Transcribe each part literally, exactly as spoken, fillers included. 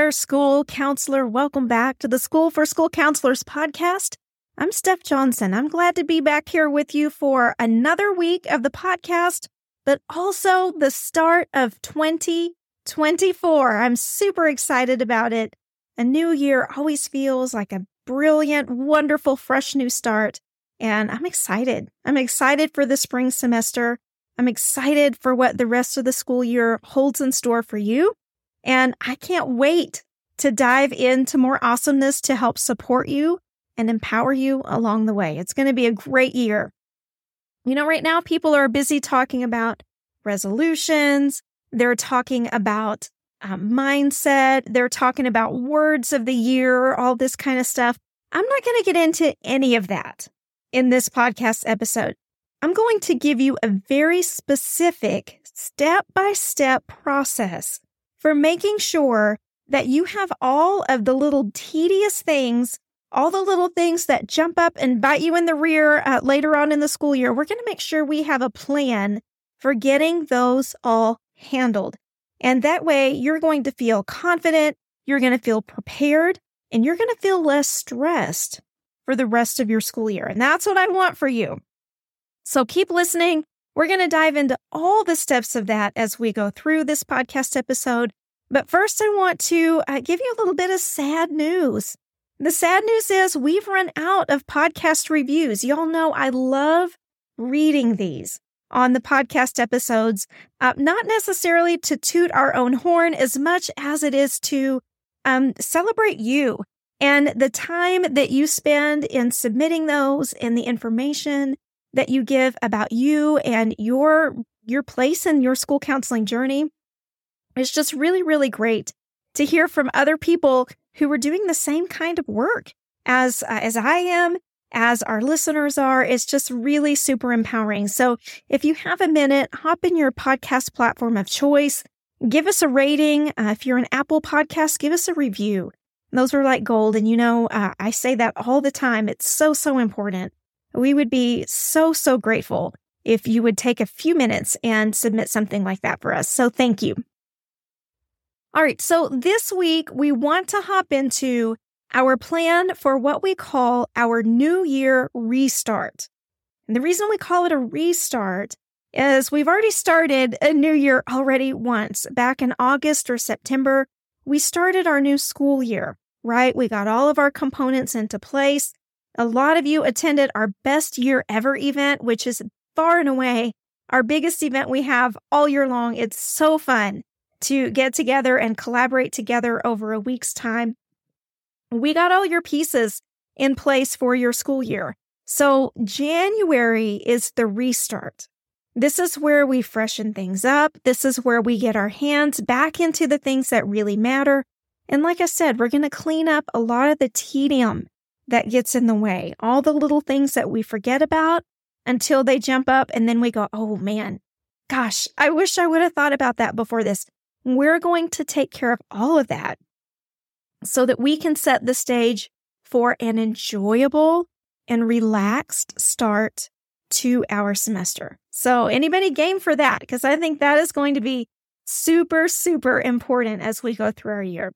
there, school counselor. Welcome back to the School for School Counselors podcast. I'm Steph Johnson. I'm glad to be back here with you for another week of the podcast, but also the start of twenty twenty-four. I'm super excited about it. A new year always feels like a brilliant, wonderful, fresh new start, and I'm excited. I'm excited for the spring semester. I'm excited for what the rest of the school year holds in store for you. And I can't wait to dive into more awesomeness to help support you and empower you along the way. It's going to be a great year. You know, right now people are busy talking about resolutions. They're talking about um, mindset. They're talking about words of the year, all this kind of stuff. I'm not going to get into any of that in this podcast episode. I'm going to give you a very specific step-by-step process for making sure that you have all of the little tedious things, all the little things that jump up and bite you in the rear uh, later on in the school year. We're going to make sure we have a plan for getting those all handled. And that way you're going to feel confident, you're going to feel prepared, and you're going to feel less stressed for the rest of your school year. And that's what I want for you. So keep listening. We're going to dive into all the steps of that as we go through this podcast episode. But first, I want to uh, give you a little bit of sad news. The sad news is we've run out of podcast reviews. Y'all know I love reading these on the podcast episodes, uh, not necessarily to toot our own horn as much as it is to um, celebrate you and the time that you spend in submitting those and the information that you give about you and your your place in your school counseling journey. It's just really, really great to hear from other people who are doing the same kind of work as uh, as I am, as our listeners are. It's just really super empowering. So if you have a minute, hop in your podcast platform of choice, give us a rating. Uh, if you're an Apple podcast, give us a review. Those are like gold. And you know, uh, I say that all the time. It's so, so important. We would be so, so grateful if you would take a few minutes and submit something like that for us. So thank you. All right. So this week, we want to hop into our plan for what we call our New Year restart. And the reason we call it a restart is we've already started a new year already once. Back in August or September, we started our new school year, right? We got all of our components into place. A lot of you attended our best year ever event, which is far and away our biggest event we have all year long. It's so fun to get together and collaborate together over a week's time. We got all your pieces in place for your school year. So January is the restart. This is where we freshen things up. This is where we get our hands back into the things that really matter. And like I said, we're going to clean up a lot of the tedium that gets in the way, all the little things that we forget about until they jump up and then we go, oh man, gosh, I wish I would have thought about that before this. We're going to take care of all of that so that we can set the stage for an enjoyable and relaxed start to our semester. So anybody game for that? Because I think that is going to be super, super important as we go through our year.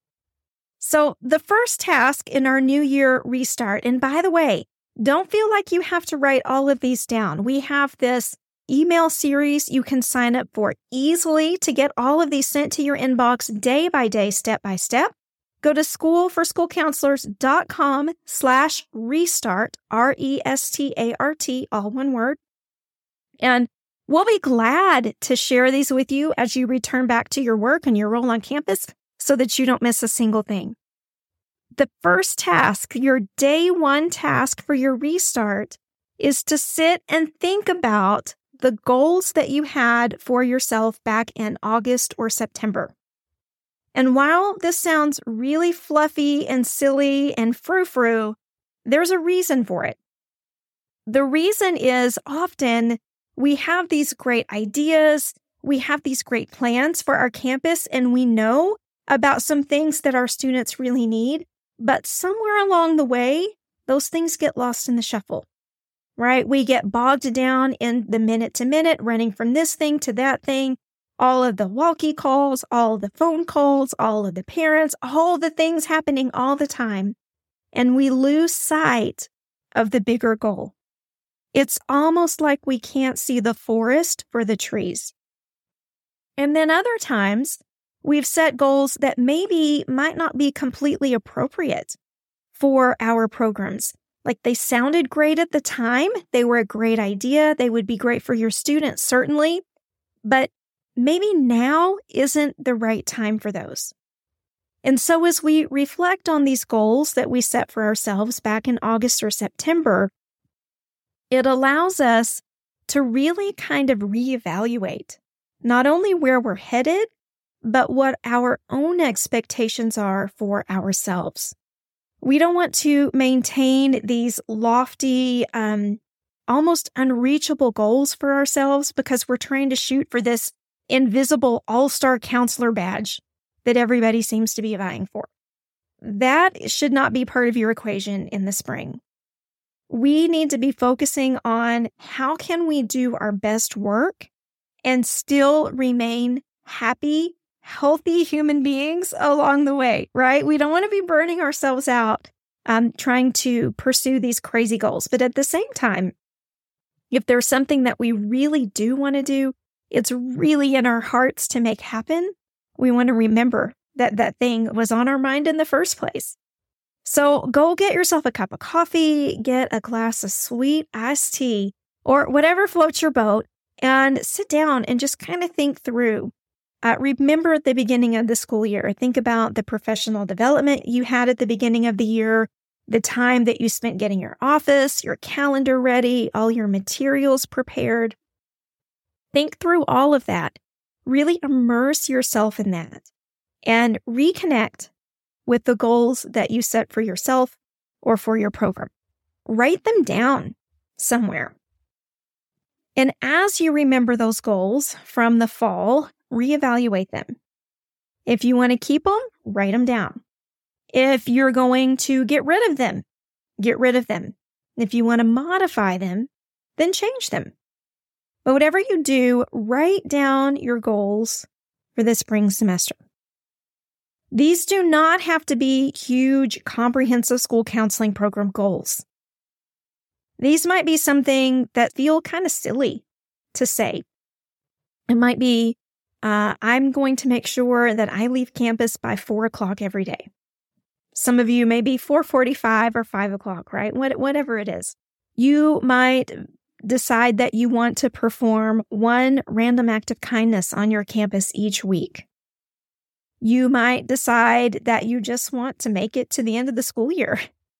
So the first task in our New Year restart, and by the way, don't feel like you have to write all of these down. We have this email series you can sign up for easily to get all of these sent to your inbox day by day, step by step. Go to schoolforschoolcounselors.com slash restart, R E S T A R T, all one word. And we'll be glad to share these with you as you return back to your work and your role on campus so that you don't miss a single thing. The first task, your day one task for your restart, is to sit and think about the goals that you had for yourself back in August or September. And while this sounds really fluffy and silly and frou-frou, there's a reason for it. The reason is often we have these great ideas, we have these great plans for our campus, and we know about some things that our students really need, but somewhere along the way, those things get lost in the shuffle, right? We get bogged down in the minute to minute, running from this thing to that thing, all of the walkie calls, all of the phone calls, all of the parents, all the things happening all the time. And we lose sight of the bigger goal. It's almost like we can't see the forest for the trees. And then other times, we've set goals that maybe might not be completely appropriate for our programs. Like they sounded great at the time. They were a great idea. They would be great for your students, certainly. But maybe now isn't the right time for those. And so as we reflect on these goals that we set for ourselves back in August or September, it allows us to really kind of reevaluate not only where we're headed, but what our own expectations are for ourselves. We don't want to maintain these lofty, um, almost unreachable goals for ourselves because we're trying to shoot for this invisible all-star counselor badge that everybody seems to be vying for. That should not be part of your equation in the spring. We need to be focusing on how can we do our best work and still remain happy, healthy human beings along the way, right? We don't want to be burning ourselves out um, trying to pursue these crazy goals. But at the same time, if there's something that we really do want to do, it's really in our hearts to make happen, we want to remember that that thing was on our mind in the first place. So go get yourself a cup of coffee, get a glass of sweet iced tea, or whatever floats your boat, and sit down and just kind of think through. Uh, remember at the beginning of the school year, think about the professional development you had at the beginning of the year, the time that you spent getting your office, your calendar ready, all your materials prepared. Think through all of that. Really immerse yourself in that and reconnect with the goals that you set for yourself or for your program. Write them down somewhere. And as you remember those goals from the fall, reevaluate them. If you want to keep them, write them down. If you're going to get rid of them, get rid of them. If you want to modify them, then change them. But whatever you do, write down your goals for the spring semester. These do not have to be huge, comprehensive school counseling program goals. These might be something that feel kind of silly to say. It might be, uh, I'm going to make sure that I leave campus by four o'clock every day. Some of you may be four forty-five or five o'clock, right? What, whatever it is. You might decide that you want to perform one random act of kindness on your campus each week. You might decide that you just want to make it to the end of the school year.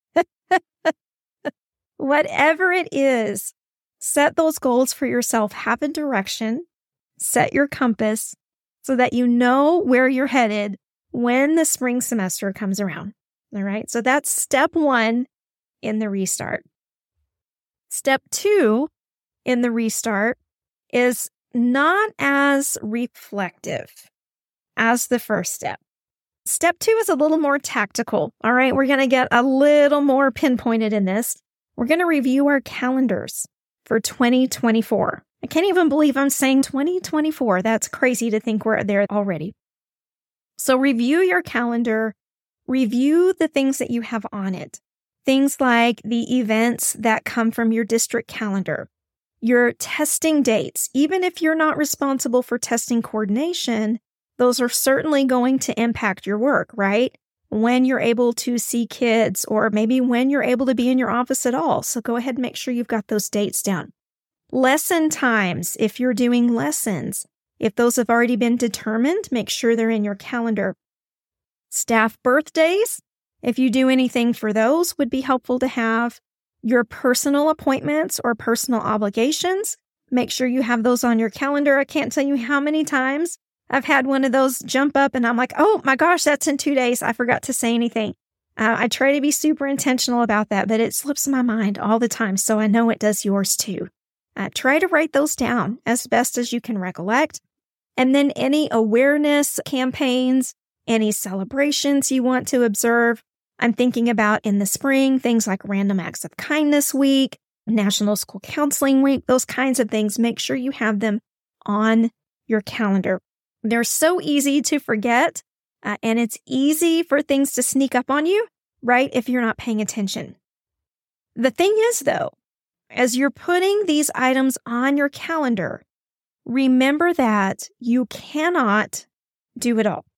Whatever it is, set those goals for yourself. Have a direction. Set your compass so that you know where you're headed when the spring semester comes around. All right. So that's step one in the restart. Step two in the restart is not as reflective as the first step. Step two is a little more tactical. All right. We're going to get a little more pinpointed in this. We're going to review our calendars for twenty twenty-four. I can't even believe I'm saying twenty twenty-four. That's crazy to think we're there already. So review your calendar. Review the things that you have on it. Things like the events that come from your district calendar, your testing dates. Even if you're not responsible for testing coordination, those are certainly going to impact your work, right? When you're able to see kids, or maybe when you're able to be in your office at all. So go ahead and make sure you've got those dates down. Lesson times, if you're doing lessons, if those have already been determined, make sure they're in your calendar. Staff birthdays, if you do anything for those, would be helpful to have. Your personal appointments or personal obligations, make sure you have those on your calendar. I can't tell you how many times I've had one of those jump up and I'm like, oh my gosh, that's in two days. I forgot to say anything. Uh, I try to be super intentional about that, but it slips my mind all the time. So I know it does yours too. Uh, try to write those down as best as you can recollect. And then any awareness campaigns, any celebrations you want to observe. I'm thinking about in the spring, things like Random Acts of Kindness Week, National School Counseling Week, those kinds of things. Make sure you have them on your calendar. They're so easy to forget, uh, and it's easy for things to sneak up on you, right, if you're not paying attention. The thing is, though, as you're putting these items on your calendar, remember that you cannot do it all.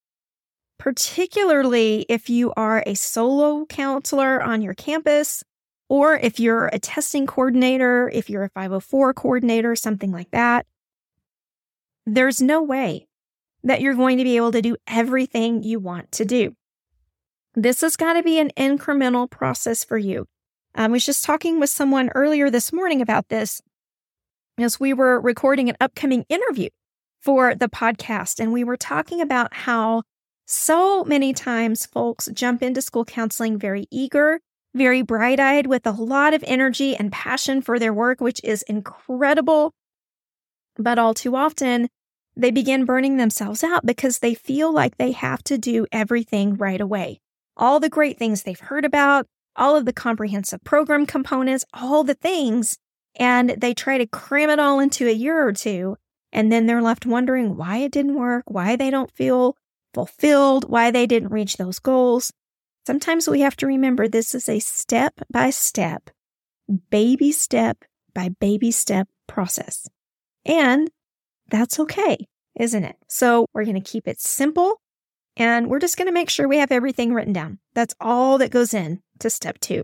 Particularly if you are a solo counselor on your campus, or if you're a testing coordinator, if you're a five oh four coordinator, something like that. There's no way that you're going to be able to do everything you want to do. This has got to be an incremental process for you. I was just talking with someone earlier this morning about this as we were recording an upcoming interview for the podcast, and we were talking about how so many times folks jump into school counseling very eager, very bright-eyed, with a lot of energy and passion for their work, which is incredible. But all too often, they begin burning themselves out because they feel like they have to do everything right away. All the great things they've heard about, all of the comprehensive program components, all the things, and they try to cram it all into a year or two, and then they're left wondering why it didn't work, why they don't feel fulfilled, why they didn't reach those goals. Sometimes we have to remember this is a step-by-step, baby step by baby step process. And that's okay, isn't it? So we're going to keep it simple, and we're just going to make sure we have everything written down. That's all that goes in to step two.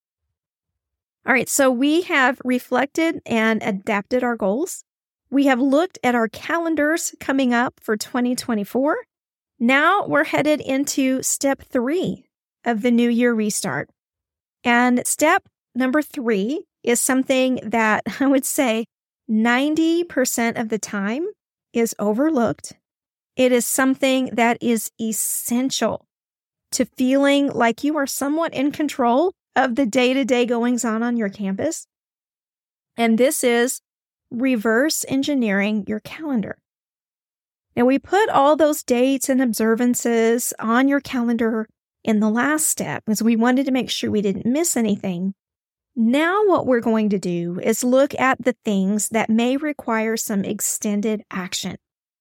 All right, so we have reflected and adapted our goals. We have looked at our calendars coming up for twenty twenty-four. Now we're headed into step three of the New Year restart. And step number three is something that I would say ninety percent of the time is overlooked. It is something that is essential to feeling like you are somewhat in control of the day-to-day goings-on on your campus. And this is reverse engineering your calendar. Now, we put all those dates and observances on your calendar in the last step because we wanted to make sure we didn't miss anything. Now what we're going to do is look at the things that may require some extended action.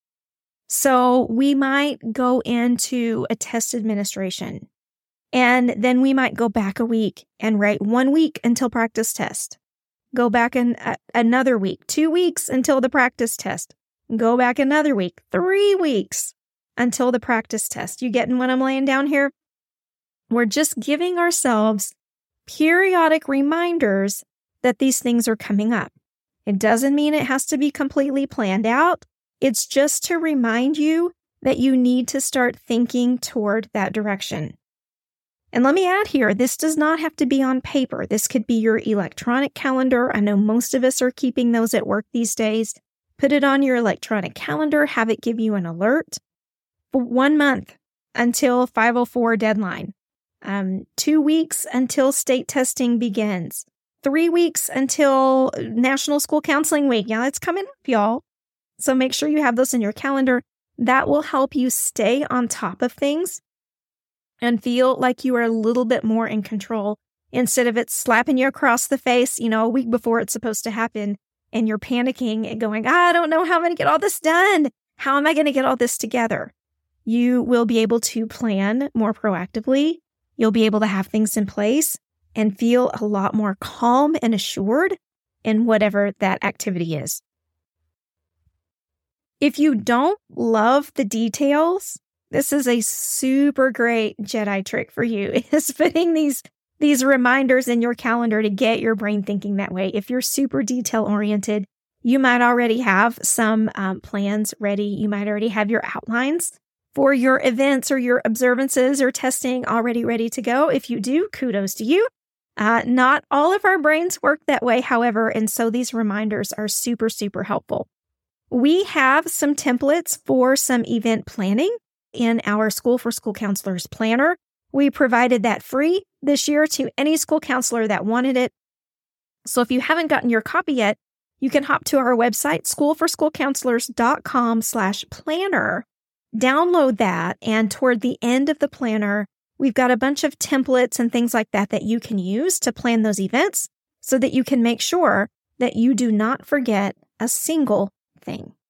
So we might go into a test administration, and then we might go back a week and write one week until practice test. Go back in uh, another week, two weeks until the practice test. Go back another week, three weeks until the practice test. You getting what I'm laying down here? We're just giving ourselves periodic reminders that these things are coming up. It doesn't mean it has to be completely planned out. It's just to remind you that you need to start thinking toward that direction. And let me add here, this does not have to be on paper. This could be your electronic calendar. I know most of us are keeping those at work these days. Put it on your electronic calendar, have it give you an alert for one month until five oh four deadline, um, two weeks until state testing begins, three weeks until National School Counseling Week. Yeah, it's coming up, y'all. So make sure you have those in your calendar. That will help you stay on top of things and feel like you are a little bit more in control instead of it slapping you across the face, you know, a week before it's supposed to happen. And you're panicking and going, I don't know how I'm going to get all this done. How am I going to get all this together? You will be able to plan more proactively. You'll be able to have things in place and feel a lot more calm and assured in whatever that activity is. If you don't love the details, this is a super great Jedi trick for you, is putting these These reminders in your calendar to get your brain thinking that way. If you're super detail-oriented, you might already have some um, plans ready. You might already have your outlines for your events or your observances or testing already ready to go. If you do, kudos to you. Uh, not all of our brains work that way, however, and so these reminders are super, super helpful. We have some templates for some event planning in our School for School Counselors Planner. We provided that free this year to any school counselor that wanted it. So if you haven't gotten your copy yet, you can hop to our website, schoolforschoolcounselors.com slash planner. Download that, and toward the end of the planner, we've got a bunch of templates and things like that that you can use to plan those events so that you can make sure that you do not forget a single thing.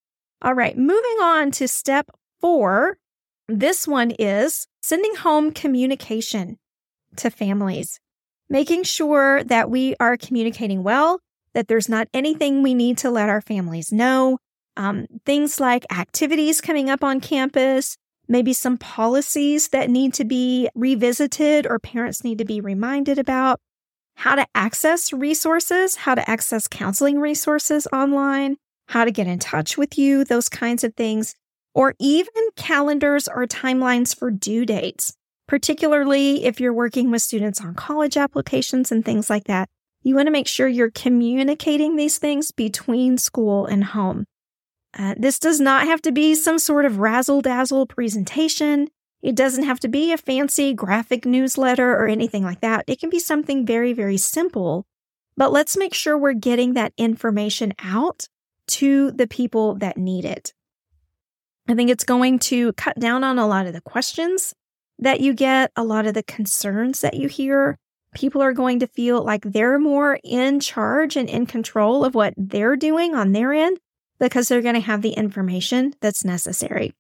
All right, moving on to step four. This one is sending home communication to families, making sure that we are communicating well, that there's not anything we need to let our families know. Um, things like activities coming up on campus, maybe some policies that need to be revisited or parents need to be reminded about, how to access resources, how to access counseling resources online, how to get in touch with you, those kinds of things, or even calendars or timelines for due dates, particularly if you're working with students on college applications and things like that. You want to make sure you're communicating these things between school and home. Uh, this does not have to be some sort of razzle-dazzle presentation. It doesn't have to be a fancy graphic newsletter or anything like that. It can be something very, very simple, but let's make sure we're getting that information out to the people that need it. I think it's going to cut down on a lot of the questions that you get, a lot of the concerns that you hear. People are going to feel like they're more in charge and in control of what they're doing on their end because they're going to have the information that's necessary.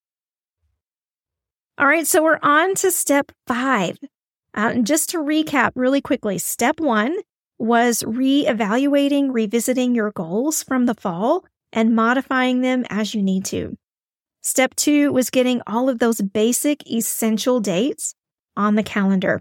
All right, so we're on to step five. Uh, and just to recap really quickly, step one was reevaluating, revisiting your goals from the fall and modifying them as you need to. Step two was getting all of those basic essential dates on the calendar.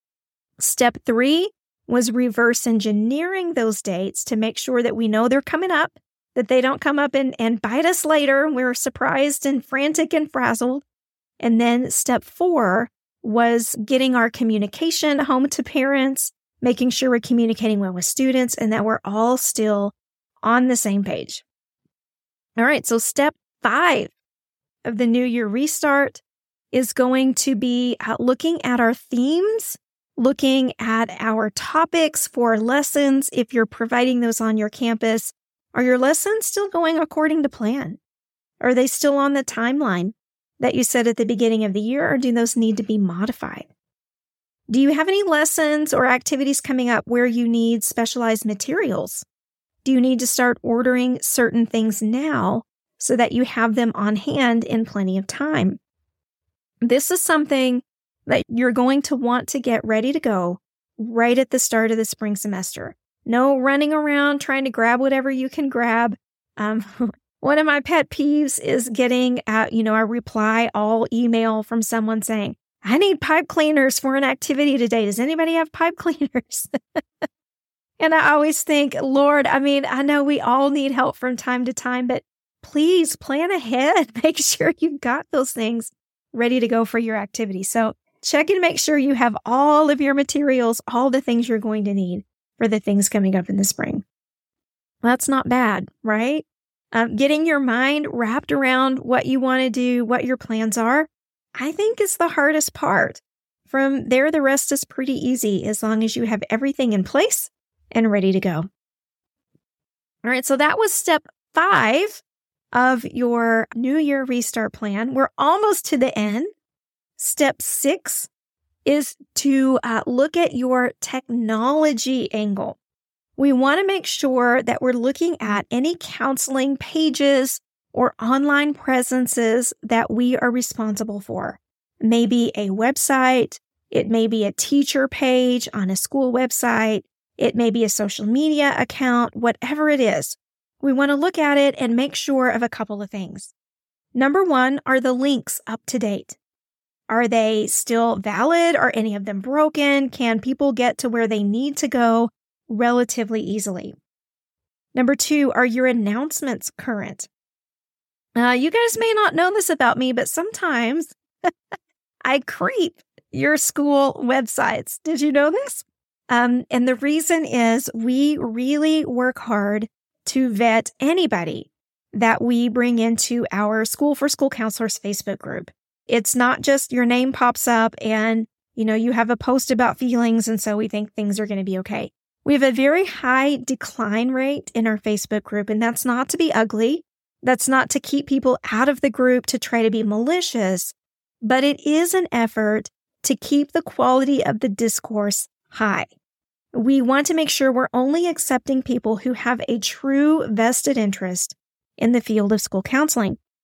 Step three was reverse engineering those dates to make sure that we know they're coming up, that they don't come up and, and bite us later. We're surprised and frantic and frazzled. And then step four was getting our communication home to parents, making sure we're communicating well with students and that we're all still on the same page. All right, so step five of the New Year Restart is going to be uh, looking at our themes, looking at our topics for lessons. If you're providing those on your campus, are your lessons still going according to plan? Are they still on the timeline that you set at the beginning of the year, or do those need to be modified? Do you have any lessons or activities coming up where you need specialized materials? Do you need to start ordering certain things now so that you have them on hand in plenty of time? This is something that you're going to want to get ready to go right at the start of the spring semester. No running around trying to grab whatever you can grab. Um, one of my pet peeves is getting, uh, you know, a reply all email from someone saying, I need pipe cleaners for an activity today. Does anybody have pipe cleaners? And I always think, Lord, I mean, I know we all need help from time to time, but please plan ahead. Make sure you've got those things ready to go for your activity. So check and make sure you have all of your materials, all the things you're going to need for the things coming up in the spring. That's not bad, right? Um, getting your mind wrapped around what you want to do, what your plans are, I think is the hardest part. From there, the rest is pretty easy as long as you have everything in place and ready to go. All right, so that was step five of your New Year Restart plan. We're almost to the end. Step six is to uh, look at your technology angle. We want to make sure that we're looking at any counseling pages or online presences that we are responsible for. Maybe a website, it may be a teacher page on a school website, it may be a social media account, whatever it is. We want to look at it and make sure of a couple of things. Number one, are the links up to date? Are they still valid? Are any of them broken? Can people get to where they need to go relatively easily? Number two, are your announcements current? Uh, you guys may not know this about me, but sometimes I creep your school websites. Did you know this? Um, and the reason is we really work hard to vet anybody that we bring into our School for School Counselors Facebook group. It's not just your name pops up and, you know, you have a post about feelings and so we think things are going to be okay. We have a very high decline rate in our Facebook group, and that's not to be ugly. That's not to keep people out of the group to try to be malicious, but it is an effort to keep the quality of the discourse high. We want to make sure we're only accepting people who have a true vested interest in the field of school counseling.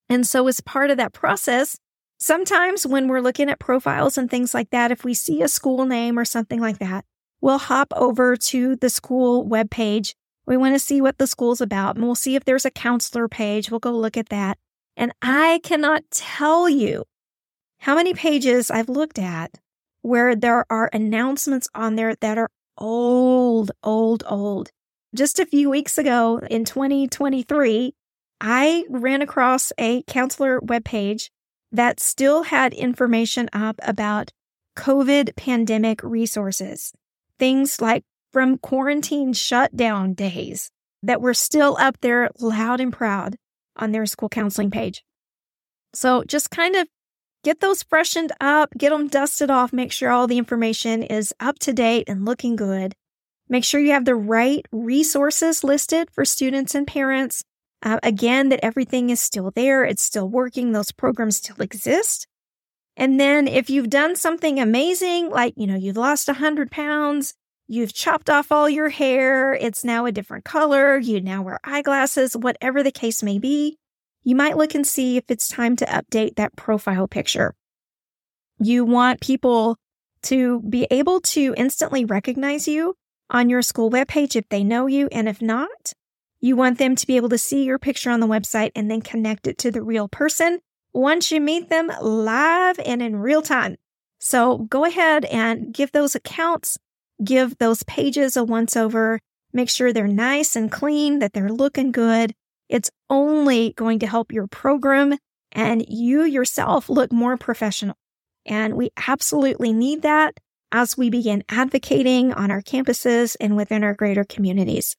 And so as part of that process, sometimes when we're looking at profiles and things like that, if we see a school name or something like that, we'll hop over to the school webpage. We want to see what the school's about, and we'll see if there's a counselor page. We'll go look at that. And I cannot tell you how many pages I've looked at where there are announcements on there that are old, old, old. Just a few weeks ago in twenty twenty-three, I ran across a counselor webpage that still had information up about COVID pandemic resources. Things like from quarantine shutdown days that were still up there loud and proud on their school counseling page. So just kind of get those freshened up, get them dusted off, make sure all the information is up to date and looking good. Make sure you have the right resources listed for students and parents. Uh, again, that everything is still there. It's still working. Those programs still exist. And then if you've done something amazing, like, you know, you've lost one hundred pounds, you've chopped off all your hair, it's now a different color, you now wear eyeglasses, whatever the case may be, you might look and see if it's time to update that profile picture. You want people to be able to instantly recognize you on your school webpage if they know you, and if not, you want them to be able to see your picture on the website and then connect it to the real person once you meet them live and in real time. So go ahead and give those accounts, give those pages a once over, make sure they're nice and clean, that they're looking good. It's only going to help your program and you yourself look more professional. And we absolutely need that as we begin advocating on our campuses and within our greater communities.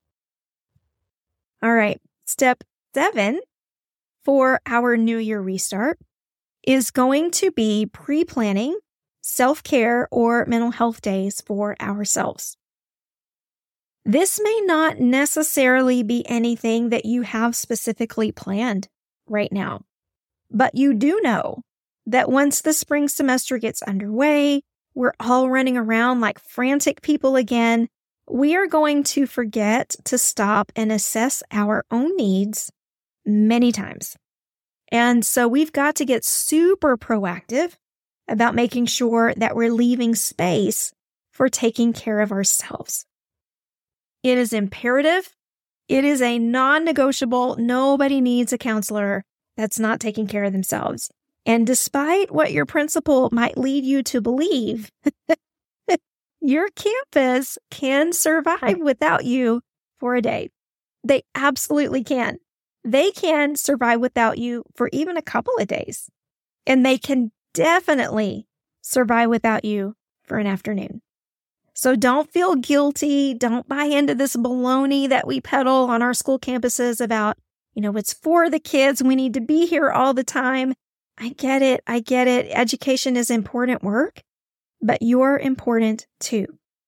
All right, step seven for our New Year restart is going to be pre-planning self-care or mental health days for ourselves. This may not necessarily be anything that you have specifically planned right now, but you do know that once the spring semester gets underway, we're all running around like frantic people again. We are going to forget to stop and assess our own needs many times. And so we've got to get super proactive about making sure that we're leaving space for taking care of ourselves. It is imperative. It is a non-negotiable. Nobody needs a counselor that's not taking care of themselves. And despite what your principal might lead you to believe, your campus can survive without you for a day. They absolutely can. They can survive without you for even a couple of days. And they can definitely survive without you for an afternoon. So don't feel guilty. Don't buy into this baloney that we peddle on our school campuses about, you know, it's for the kids. We need to be here all the time. I get it. I get it. Education is important work, but you're important too.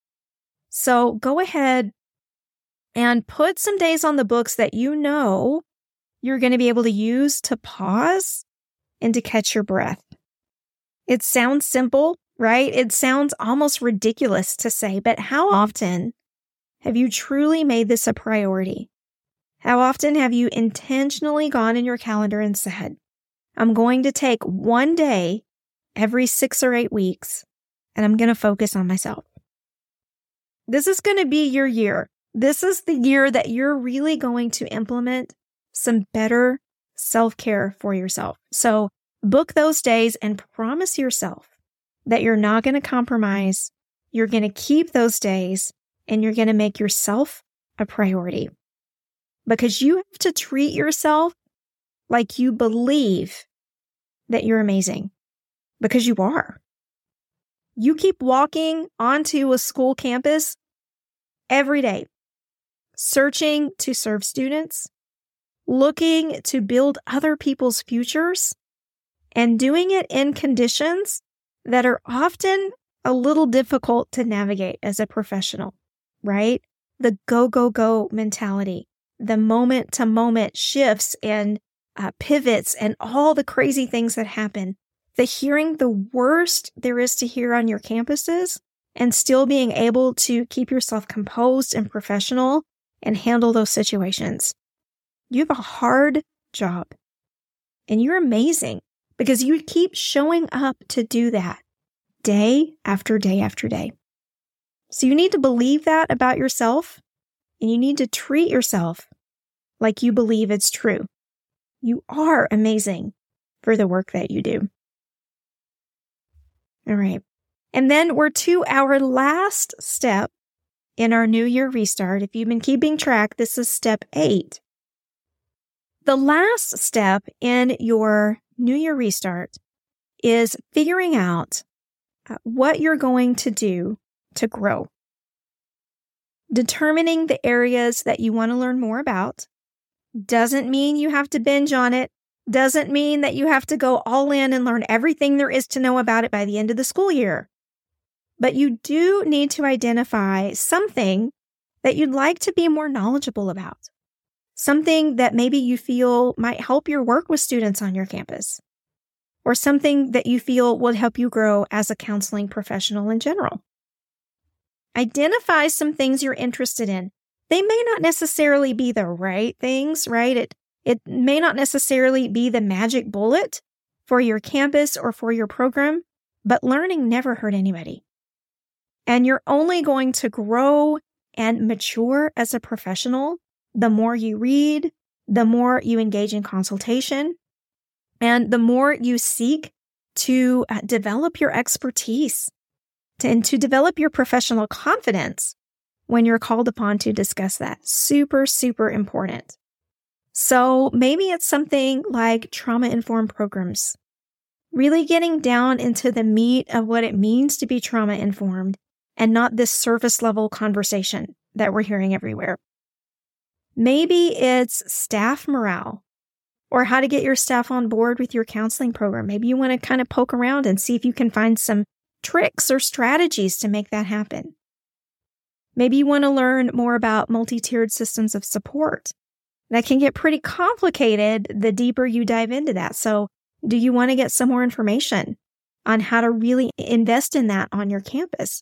So go ahead and put some days on the books that you know you're going to be able to use to pause and to catch your breath. It sounds simple, right? It sounds almost ridiculous to say, but how often have you truly made this a priority? How often have you intentionally gone in your calendar and said, I'm going to take one day every six or eight weeks, and I'm going to focus on myself. This is going to be your year. This is the year that you're really going to implement some better self-care for yourself. So book those days and promise yourself that you're not going to compromise. You're going to keep those days and you're going to make yourself a priority. Because you have to treat yourself like you believe that you're amazing. Because you are. You keep walking onto a school campus every day, searching to serve students, looking to build other people's futures, and doing it in conditions that are often a little difficult to navigate as a professional, right? The go, go, go mentality, the moment to moment shifts and uh, pivots and all the crazy things that happen. The hearing the worst there is to hear on your campuses and still being able to keep yourself composed and professional and handle those situations. You have a hard job. And you're amazing because you keep showing up to do that day after day after day. So you need to believe that about yourself, and you need to treat yourself like you believe it's true. You are amazing for the work that you do. All right. And then we're to our last step in our New Year restart. If you've been keeping track, this is step eight. The last step in your New Year restart is figuring out what you're going to do to grow. Determining the areas that you want to learn more about doesn't mean you have to binge on it, doesn't mean that you have to go all in and learn everything there is to know about it by the end of the school year. But you do need to identify something that you'd like to be more knowledgeable about. Something that maybe you feel might help your work with students on your campus, or something that you feel will help you grow as a counseling professional in general. Identify some things you're interested in. They may not necessarily be the right things, right? It, it may not necessarily be the magic bullet for your campus or for your program, but learning never hurt anybody. And you're only going to grow and mature as a professional the more you read, the more you engage in consultation, and the more you seek to uh, develop your expertise to, and to develop your professional confidence when you're called upon to discuss that. Super, super important. So maybe it's something like trauma-informed programs, really getting down into the meat of what it means to be trauma-informed and not this surface-level conversation that we're hearing everywhere. Maybe it's staff morale or how to get your staff on board with your counseling program. Maybe you want to kind of poke around and see if you can find some tricks or strategies to make that happen. Maybe you want to learn more about multi-tiered systems of support. That can get pretty complicated the deeper you dive into that. So do you want to get some more information on how to really invest in that on your campus?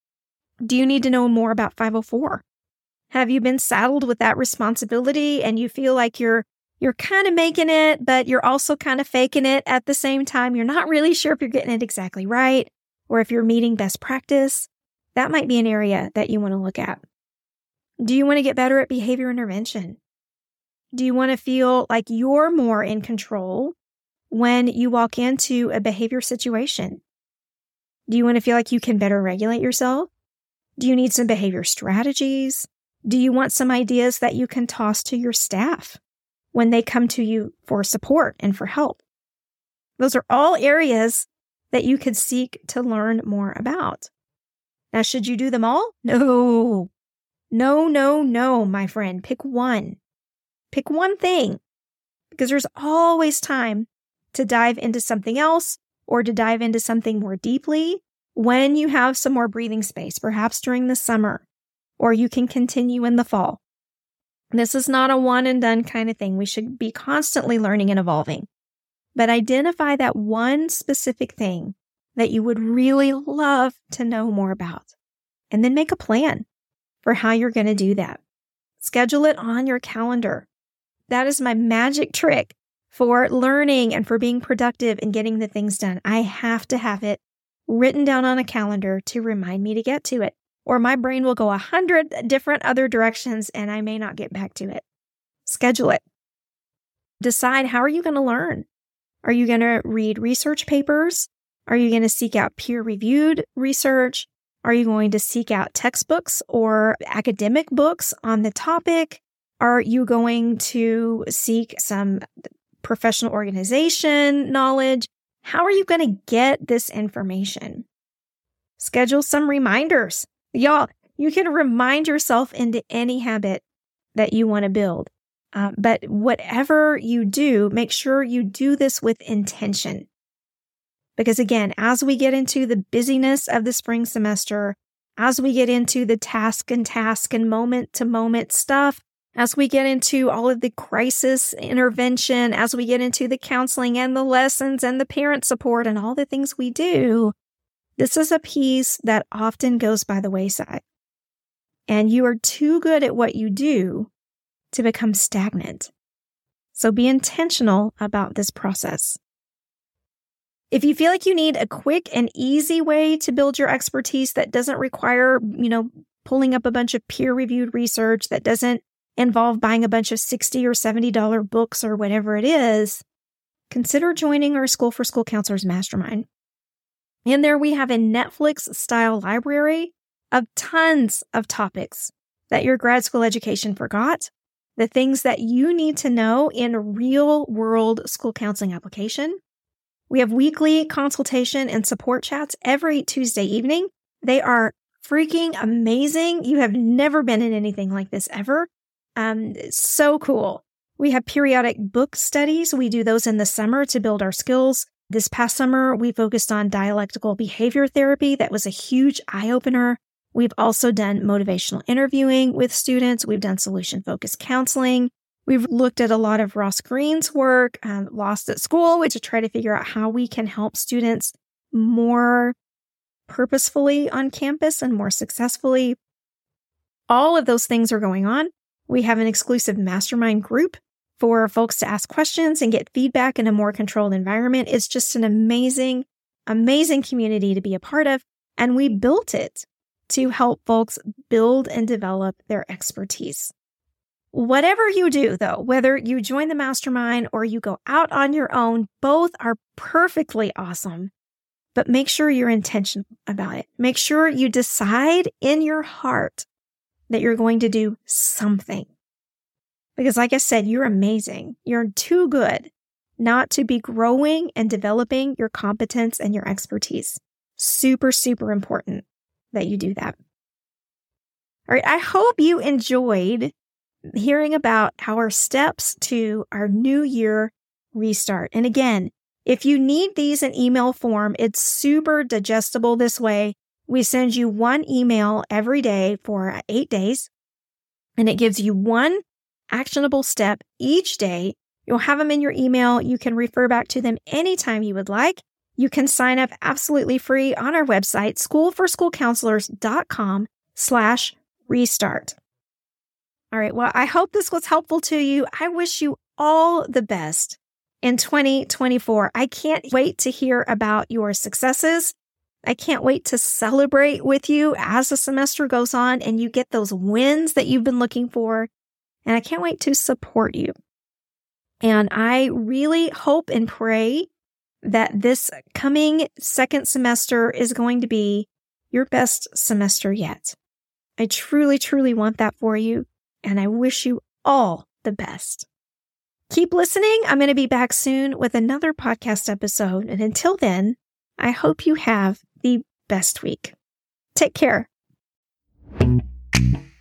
Do you need to know more about five oh four? Have you been saddled with that responsibility and you feel like you're you're kind of making it, but you're also kind of faking it at the same time? You're not really sure if you're getting it exactly right or if you're meeting best practice. That might be an area that you want to look at. Do you want to get better at behavior intervention? Do you want to feel like you're more in control when you walk into a behavior situation? Do you want to feel like you can better regulate yourself? Do you need some behavior strategies? Do you want some ideas that you can toss to your staff when they come to you for support and for help? Those are all areas that you could seek to learn more about. Now, should you do them all? No. No, no, no, my friend. Pick one. Pick one thing, because there's always time to dive into something else or to dive into something more deeply when you have some more breathing space, perhaps during the summer, or you can continue in the fall. This is not a one and done kind of thing. We should be constantly learning and evolving. But identify that one specific thing that you would really love to know more about, and then make a plan for how you're going to do that. Schedule it on your calendar. That is my magic trick for learning and for being productive and getting the things done. I have to have it written down on a calendar to remind me to get to it, or my brain will go a hundred different other directions and I may not get back to it. Schedule it. Decide, how are you going to learn? Are you going to read research papers? Are you going to seek out peer-reviewed research? Are you going to seek out textbooks or academic books on the topic? Are you going to seek some professional organization knowledge? How are you going to get this information? Schedule some reminders. Y'all, you can remind yourself into any habit that you want to build. Uh, but whatever you do, make sure you do this with intention. Because again, as we get into the busyness of the spring semester, as we get into the task and task and moment to moment stuff, as we get into all of the crisis intervention, as we get into the counseling and the lessons and the parent support and all the things we do, this is a piece that often goes by the wayside. And you are too good at what you do to become stagnant. So be intentional about this process. If you feel like you need a quick and easy way to build your expertise that doesn't require, you know, pulling up a bunch of peer-reviewed research, that doesn't involve buying a bunch of sixty dollars or seventy dollars books or whatever it is, consider joining our School for School Counselors Mastermind. In there, we have a Netflix-style library of tons of topics that your grad school education forgot, the things that you need to know in real-world school counseling application. We have weekly consultation and support chats every Tuesday evening. They are freaking amazing. You have never been in anything like this ever. Um, it's so cool. We have periodic book studies. We do those in the summer to build our skills. This past summer, we focused on dialectical behavior therapy. That was a huge eye-opener. We've also done motivational interviewing with students. We've done solution-focused counseling. We've looked at a lot of Ross Greene's work, um, Lost at School, which to try to figure out how we can help students more purposefully on campus and more successfully. All of those things are going on. We have an exclusive mastermind group for folks to ask questions and get feedback in a more controlled environment. It's just an amazing, amazing community to be a part of. And we built it to help folks build and develop their expertise. Whatever you do, though, whether you join the mastermind or you go out on your own, both are perfectly awesome. But make sure you're intentional about it. Make sure you decide in your heart that you're going to do something. Because like I said, you're amazing. You're too good not to be growing and developing your competence and your expertise. Super, super important that you do that. All right, I hope you enjoyed hearing about our steps to our new year restart. And again, if you need these in email form, it's super digestible this way. We send you one email every day for eight days, and it gives you one actionable step each day. You'll have them in your email. You can refer back to them anytime you would like. You can sign up absolutely free on our website, schoolforschoolcounselors.com slash restart. All right. Well, I hope this was helpful to you. I wish you all the best in twenty twenty-four. I can't wait to hear about your successes. I can't wait to celebrate with you as the semester goes on and you get those wins that you've been looking for. And I can't wait to support you. And I really hope and pray that this coming second semester is going to be your best semester yet. I truly, truly want that for you. And I wish you all the best. Keep listening. I'm going to be back soon with another podcast episode. And until then, I hope you have the best week. Take care.